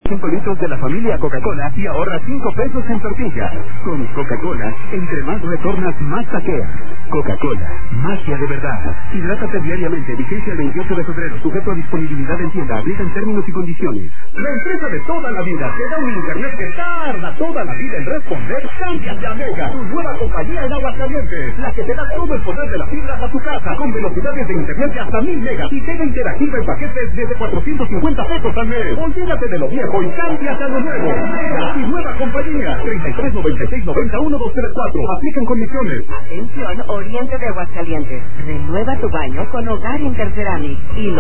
5 litros de la familia Coca-Cola y ahorra 5 pesos en tortilla. Con Coca-Cola, entre más retornas, más saqueas. Coca-Cola, magia de verdad. Hidrátate diariamente, vigencia el 28 de febrero, sujeto a disponibilidad en tienda, aplican términos y condiciones. La empresa de toda la vida te da un internet que tarda toda la vida en responder. Cámbiate a Mega, tu nueva compañía en Aguascalientes, la que te da todo el poder de la fibra a tu casa, con velocidades de internet de hasta 1000 megas y tele interactiva en paquetes desde 450 pesos al mes. Olvídate de lo viejo y cámbiate a lo nuevo. Mega y nueva compañía. 33 96 91 234. Aplican condiciones. Atención, Oriente de Aguascalientes. Renueva tu baño con Hogar Interceramic y